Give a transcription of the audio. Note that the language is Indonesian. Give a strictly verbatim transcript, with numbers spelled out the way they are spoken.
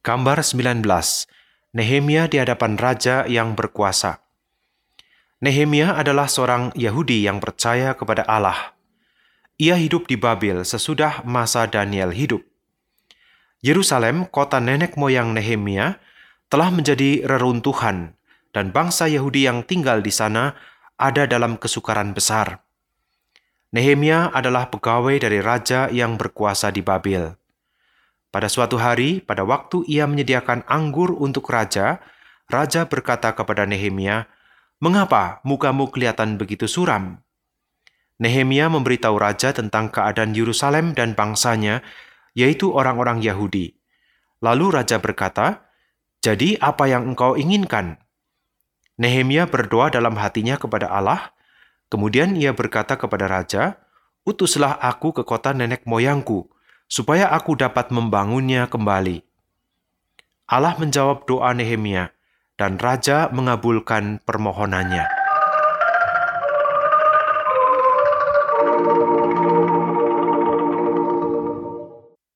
Gambar sembilan belas. Nehemia di hadapan raja yang berkuasa. Nehemia adalah seorang Yahudi yang percaya kepada Allah. Ia hidup di Babel sesudah masa Daniel hidup. Yerusalem, kota nenek moyang Nehemia, telah menjadi reruntuhan, dan bangsa Yahudi yang tinggal di sana ada dalam kesukaran besar. Nehemia adalah pegawai dari raja yang berkuasa di Babel. Pada suatu hari, pada waktu ia menyediakan anggur untuk raja, raja berkata kepada Nehemia, "Mengapa mukamu kelihatan begitu suram?" Nehemia memberitahu raja tentang keadaan Yerusalem dan bangsanya, yaitu orang-orang Yahudi. Lalu raja berkata, "Jadi apa yang engkau inginkan?" Nehemia berdoa dalam hatinya kepada Allah. Kemudian ia berkata kepada raja, "Utuslah aku ke kota nenek moyangku, supaya aku dapat membangunnya kembali." Allah menjawab doa Nehemia, dan raja mengabulkan permohonannya.